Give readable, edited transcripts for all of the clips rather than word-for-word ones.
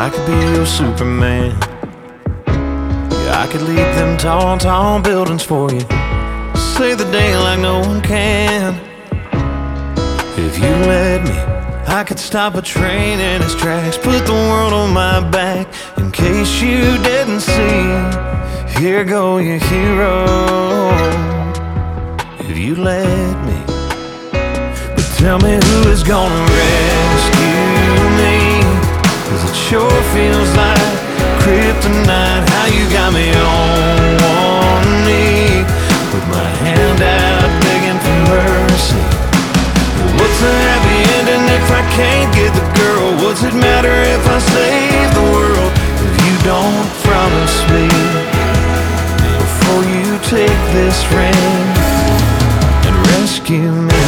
I could be your Superman. Yeah, I could leap them tall, tall buildings for you. Save the day like no one can. If you let me, I could stop a train in its tracks, put the world on my back. In case you didn't see, here go your hero. If you let me. But tell me who is gonna rescue me, 'cause it sure feels like kryptonite. How you got me on one knee, with my hand out begging for mercy. What's a happy ending if I can't get the girl? What's it matter if I save the world, if you don't promise me before you take this ring and rescue me?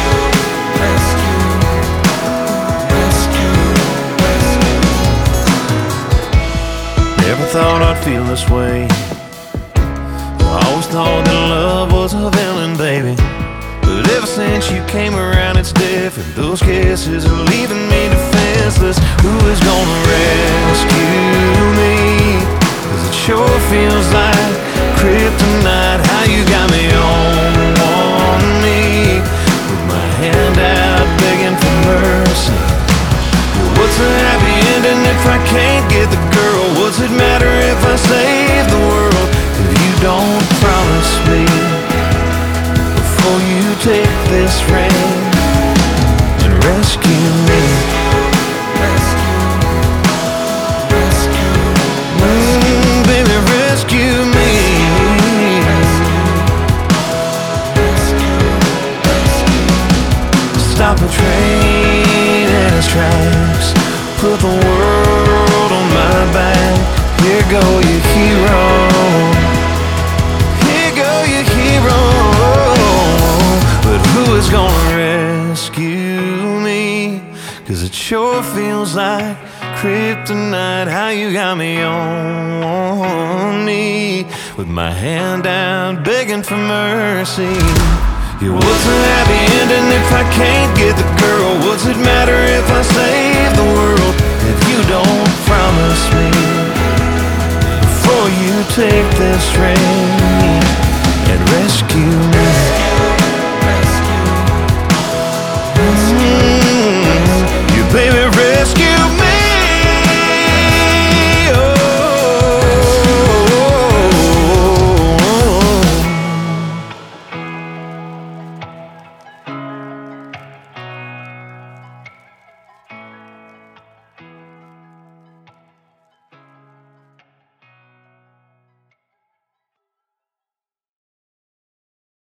Never thought I'd feel this way. I always thought that love was a villain, baby. But ever since you came around, it's different. Those kisses are leaving me defenseless. Who is gonna rescue me? 'Cause it sure feels like kryptonite. How you got me on one knee, with my hand out begging for mercy. What's a happy ending if I can't get the girl? What's it matter if I save the world, if you don't promise me before you take this ring and rescue me? Baby, rescue me. Stop a train in its tracks, put the world on my back. Here go your hero. Here go your hero. But who is gonna rescue me? 'Cause it sure feels like kryptonite. How you got me on one knee, with my hand down begging for mercy. Yeah, what's a happy ending if I can't get the girl? What's it matter if I save the world, if you don't promise me before you take this ring and rescue